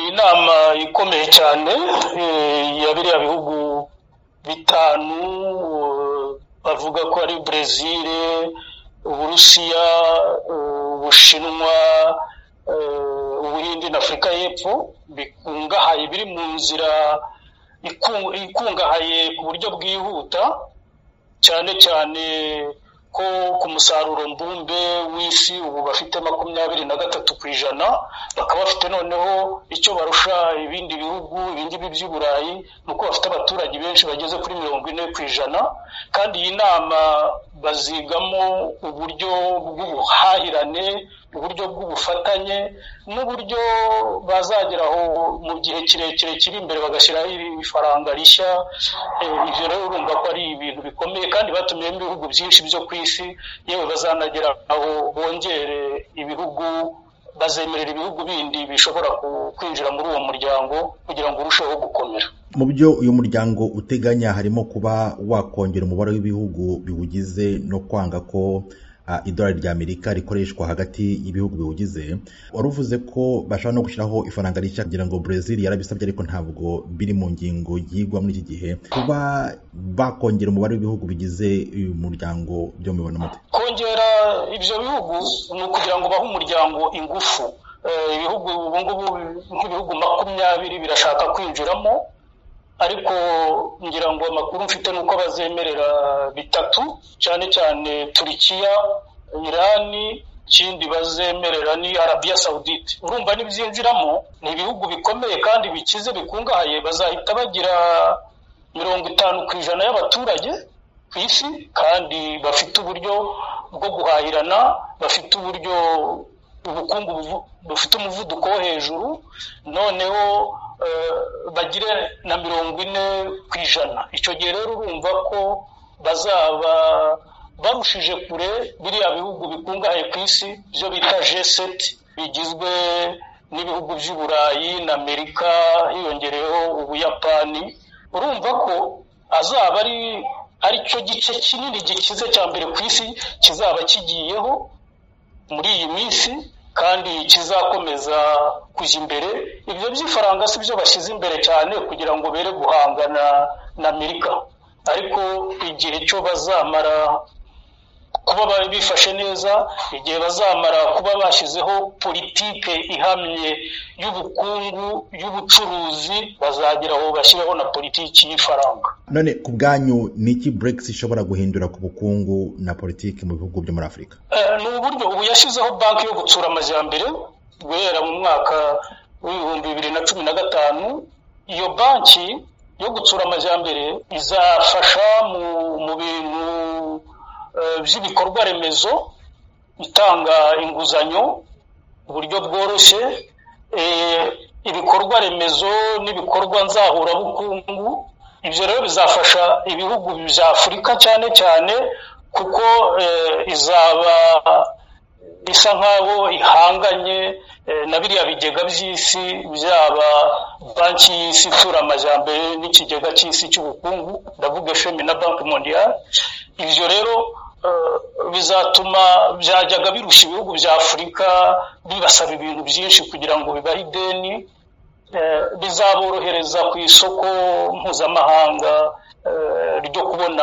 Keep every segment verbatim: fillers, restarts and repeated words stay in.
ni inama ikomeye cyane ya biriya bihugu bitanu bavuga ko ari Brazil, Uburusiya, Ubushinwa, Ubuhindi na Afurika y'Epfo, bikungahaye biri mu nzira ikungahaye ku buryo bwihuta, cyane cyane ko ku musaruro mbumbe w'isi ubu bafite makumyabiri na gatatu ku ijana, bakaba bafite noneho icyo barusha ibindi bihugu ibingibi by'Uburayi ni uko bafite abaturage benshi bageze kuri mirongo ine ku ijana, kandi iyi nama bazigamo uburyo bw'ubuhahirane, uburyo bw'ubufatanye n'uburyo bazageraho mu gihe kirekire kiri imbere bagashyiraho ifaranga rishya. Ibyo rero urumva ko ari ibintu bikomeye, kandi batumiyemo ibihugu byinshi byo ku isi, yewe bazanagera aho bongere ibihugu, bazemerera ibihugu bindi bishobora kwinjira muri uwo muryango kugira ngo urusheho gukomera. Mu byo uyu muryango uteganya harimo kuba wakongera umubare w'ibihugu biwugize no kwanga ko uh, idolari rya Amerika rikoreshwa hagati y'ibihugu biwugize. Waruvuze ko bashobora no gushyiraho ifaranga rishya kugira ngo Brazil yarabisabye ariko ntabwo biri mu ngingo yigwa muri iki gihe. Kuba bakongera umubare w'ibihugu bigize uyu muryango byo mubona mute? Kongera ibyo bihugu ni ukugira ngo bahe umuryango ingufu. Ibihugu ubu ngubu nk'ibihugu makumyabiri birashaka kwinjiramo, ariko ngira ngo amakuru mfite nuko bazemerera bitatu, cyane cyane Turikiya, Irani, ikindi bazemerera ni Arabia Saudite. Urumva nibyinjiramo ni ibihugu bikomeye kandi bikize bikungahaye, bazahita bagira mirongo itanu ku ijana y'abaturage ku isi, kandi bafite uburyo bwo guhahirana, bafite uburyo ubukungu bufite umuvuduko wo hejuru, noneho bagire na mirongo ine ku ijana. Icyo gihe rero urumva ko bazaba barushije kure biriya bihugu bikungahaye ku isi byo bita G sept, bigizwe n'ibihugu by'Uburayi na Amerika, hiyongereyeho Ubuyapani. Urumva ko azaba ari ari cyo gice kinini gikize cya mbere ku isi kizaba kigiyeho muri iyi minsi, kandi kizakomeza kujya imbere. Ibyo by'ifaranga si byo bashyize imbere cyane kugira ngo bere guhangana na Amerika, ariko igihe cyo bazamara kuba bifashe neza, igihe bazamara kuba bashyizeho politike ihamye y'ubukungu y'ubucuruzi, bazagera aho bashyiraho na politiki y'ifaranga. None ku bwanyu ni iki Brexit ishobora guhindura ku bukungu na politiki mu bihugu byo muri Afurika? Uh, ni uburyo ubu yashyizeho banki yo gutsura amajyambere guhera mu mwaka w'ibihumbi bibiri na cumi na gatanu. Iyo banki yo gutsura amajyambere izafasha mu, mu bintu uh, by'ibikorwa remezo, itanga inguzanyo uburyo bworoshye, eh, ibikorwa remezo n'ibikorwa nzahurabukungu. Ibyo rero bizafasha ibihugu bya Afurika cyane cyane kuko eh, izaba isa nkaho ihanganye eh, na biriya bigega by'isi, byaba banki y'isi itsura amajyambere n'ikigega cy'isi cy'ubukungu, ndavuga F M I na Banki Mondiale. Ibyo rero uh, bizatuma byajyaga birusha ibihugu bya Afurika bibasaba ibintu byinshi kugira ngo bibahe ideni. Uh, bizaborohereza ku isoko mpuzamahanga uh, ryo kubona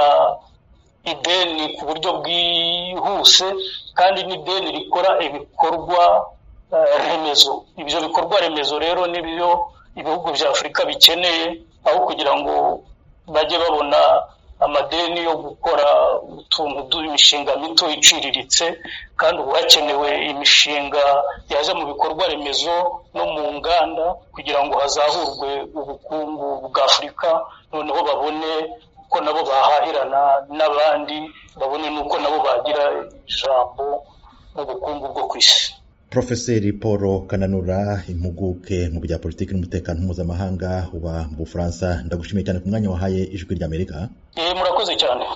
ideni ku buryo bwihuse, kandi n'ideni rikora ibikorwa uh, remezo. Ibyo bikorwa remezo rero nibyo ibihugu bya Afurika bikeneye, aho kugira ngo bajye babona amadeni yo gukora utuntu tw'imishinga mito iciriritse, kandi ubu hakenewe imishinga yaje mu bikorwa remezo no mu nganda kugira ngo hazahurwe ubukungu bwa Afurika, noneho babone ko nabo bahahirana n'abandi, babone nuko nabo bagira ijambo mu bukungu bwo ku isi. Profeseri Paul Kananura, impuguke mu bya politiki n'umutekano mpuzamahanga uba mu Bufaransa, ndagushimiye cyane ku mwanya wahaye Ijwi ry'Amerika. Eh, murakoze cyane.